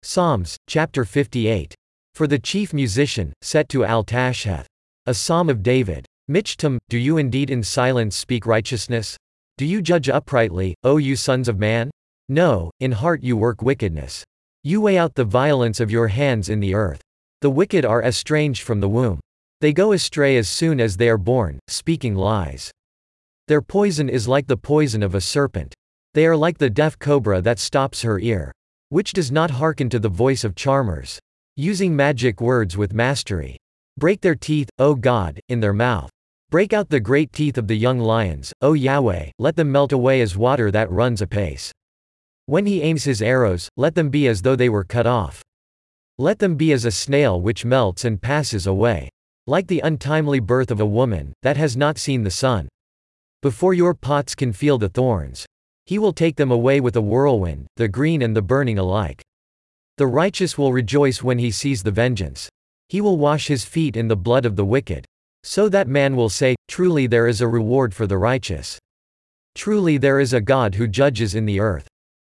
Psalms, chapter 58. For the chief musician, set to Al-Tashheth. A psalm of David. Michtam, do you indeed in silence speak righteousness? Do you judge uprightly, O you sons of man? No, in heart you work wickedness. You weigh out the violence of your hands in the earth. The wicked are estranged from the womb. They go astray as soon as they are born, speaking lies. Their poison is like the poison of a serpent. They are like the deaf cobra that stops her ear, which does not hearken to the voice of charmers, using magic words with mastery. Break their teeth, O God, in their mouth. Break out the great teeth of the young lions, O Yahweh, let them melt away as water that runs apace. When he aims his arrows, let them be as though they were cut off. Let them be as a snail which melts and passes away. Like the untimely birth of a woman, that has not seen the sun. Before your pots can feel the thorns, he will take them away with a whirlwind, the green and the burning alike. The righteous will rejoice when he sees the vengeance. He will wash his feet in the blood of the wicked. So that man will say, truly there is a reward for the righteous. Truly there is a God who judges in the earth.